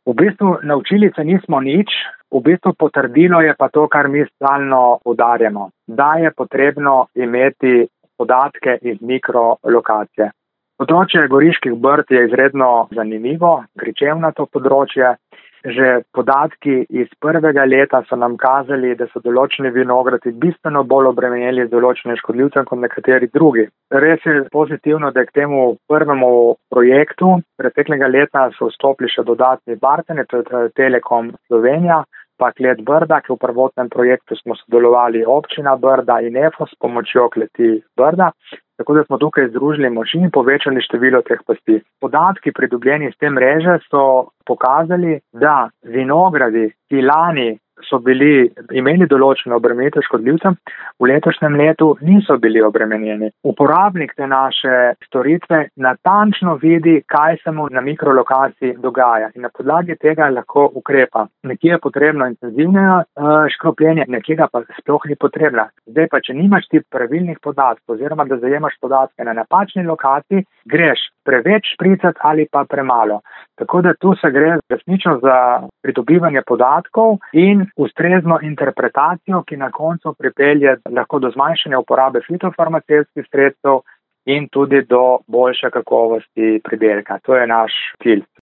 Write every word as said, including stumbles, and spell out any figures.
V bistvu naučili se nismo nič, v bistvu potrdilo je pa to, kar mi stalno poudarjamo, da je potrebno imeti podatke iz mikrolokacije. Področje Goriških brd je izredno zanimivo, gričevnato področje. Že podatki iz prvega leta so nam kazali, da so določeni vinogradi bistveno bolj obremenjeni z določenim škodljivcem kot nekateri drugi. Res je pozitivno, da k temu prvemu projektu preteklega leta so vstopili še dodatni partnerji, to je Telekom Slovenija, pa Klet Brda, ki v prvotnem projektu smo sodelovali občina Brda in E F O s pomočjo kleti Brda. Tako da smo tukaj združili moči in povečali število teh pasti. Podatki pridobljeni iz te mreže so pokazali, da vinogradi, ki lani so bili, imeli določeno obremenitev škodljivcem, v letošnjem letu niso bili obremenjeni. Uporabnik te naše storitve natančno vidi, kaj se mu na mikrolokaciji dogaja in na podlagi tega lahko ukrepa. Nekje je potrebno intenzivno uh, škropljenje, nekje ga pa sploh ni potrebno. Zdaj pa, če nimaš ti pravilnih podatkov oziroma da zajemaš podatke na napačni lokaciji, greš preveč špricati ali pa premalo. Tako da tu se gre resnično za pridobivanje podatkov in ustrezno interpretacijo, ki na koncu pripelje lahko do zmanjšanja uporabe fitofarmacevtskih sredstev in tudi do boljše kakovosti pridelka. To je naš cilj.